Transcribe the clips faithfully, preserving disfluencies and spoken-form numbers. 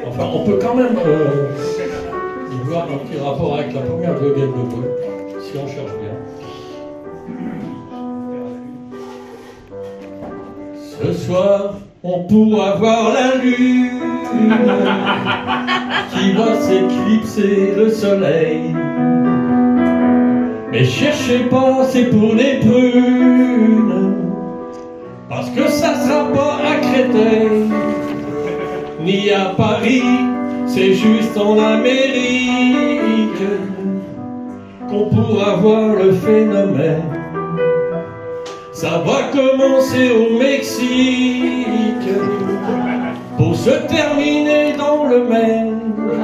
Enfin, on peut quand même euh, y voir un petit rapport avec la première goguette de Paul, si on cherche bien. Ce soir, on pourra voir la lune qui va s'éclipser le soleil. Mais cherchez pas, c'est pour les prunes, parce que ça sera pas à Créteil, ni à Paris, c'est juste en Amérique qu'on pourra voir le phénomène. Ça va commencer au Mexique pour se terminer dans le Maine.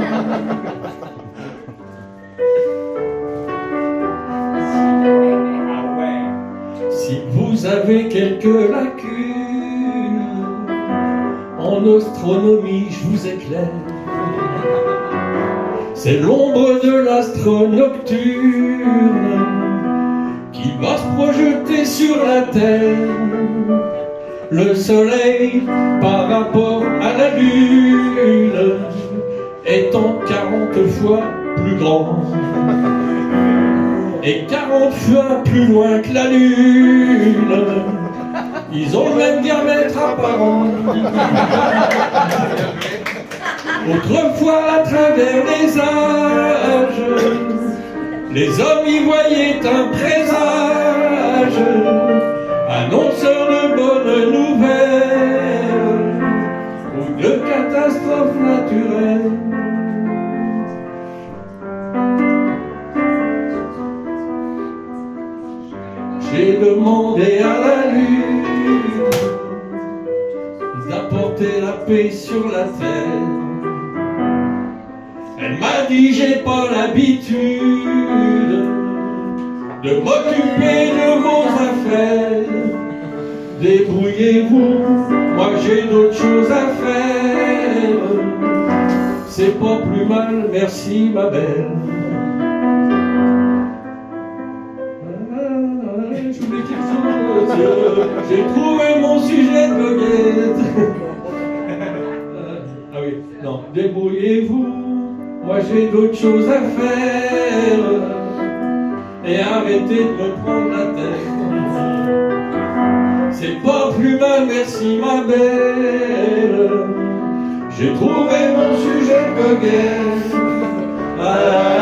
Si vous avez quelques lacunes en astronomie, je vous éclaire. C'est l'ombre de l'astre nocturne qui va se projeter sur la Terre. Le soleil par rapport à la lune étant quarante fois plus grand et quarante fois plus loin que la lune. Ils ont le même diamètre apparent. Autrefois, à travers les âges, les hommes y voyaient un présage, annonceur de bonnes nouvelles ou de catastrophes naturelles. J'ai demandé à la lune d'apporter la paix sur la terre. Elle m'a dit j'ai pas l'habitude de m'occuper de vos affaires. Débrouillez-vous, moi j'ai d'autres choses à faire. C'est pas plus mal, merci ma belle. J'ai trouvé mon sujet de goguette. Ah oui, non, débrouillez-vous, moi j'ai d'autres choses à faire. Et arrêtez de me prendre la tête. C'est pas plus mal, merci ma belle. J'ai trouvé mon sujet de goguette. Ah,